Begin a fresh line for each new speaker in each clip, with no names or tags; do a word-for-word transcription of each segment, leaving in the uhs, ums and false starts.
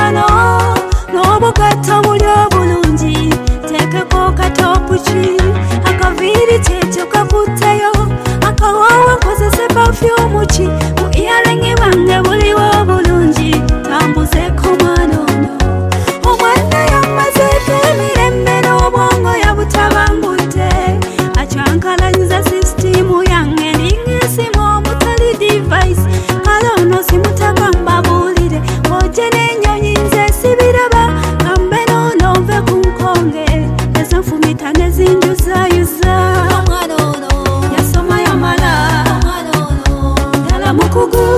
wano n'obugatto buli obulungi tekeko katopuki akaviiri kyekyo kakutteyo akawoowo nkozese pafyumu ki mu iyalingi bange buliwo obulungi tambuzeko mwana ono omwana yamazeeko emirembe n'obwongo yabutabangudde acyankalanyiza sisitimu yange ndingesimu omutali device kale ono simutaka mbabuulire oje n'ennyonyi nze sibiraba kambe noono nve ku nkonge ezenfumita nezinjuzayuza yasoma yamala ddala mukugu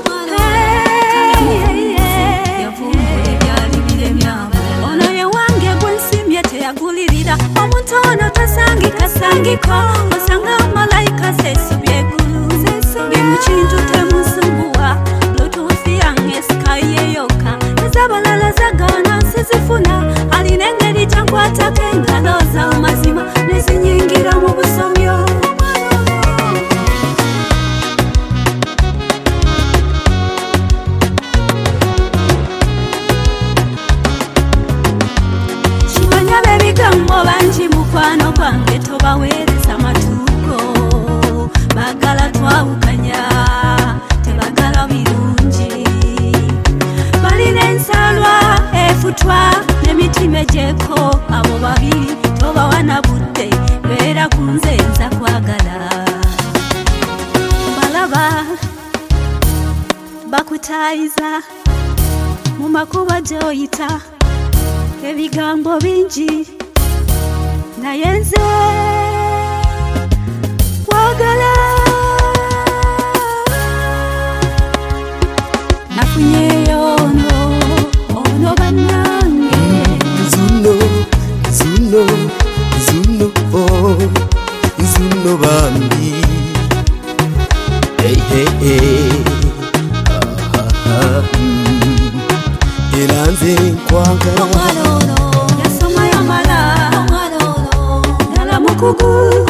ono ye wange gwensimye teyagulirira omuntu ono tasangika sangiko osanga malayika zesubye eggulu buli mu kintu temusumbuwa bluetooth yange sikayi eyoka ez'abalala zagaana nsizifuna alina engeri gyankwatako engalo z'amazima nezinyingira mu busomyo kimanya b'ebigambo bangi mukwano gwange tobaweereza matuuko bagala twawukanya tebagala birungi balina ensalwa efutwa n'emitima egyeko abo babiri tobawana budde beera ku nze nza kwagala balaba bakutaayiza mu makuba gy'oyita ebigambo bingi naye nze kwagala nafunyeyo ono ono bannange
Zuno, Zuno, Zuno, oh, Zuno bambi. Hey, hey, hey. Ah, ah, ah. Mm. Elanze nkwagala.
omwana ono yasoma yamala ddala mukugu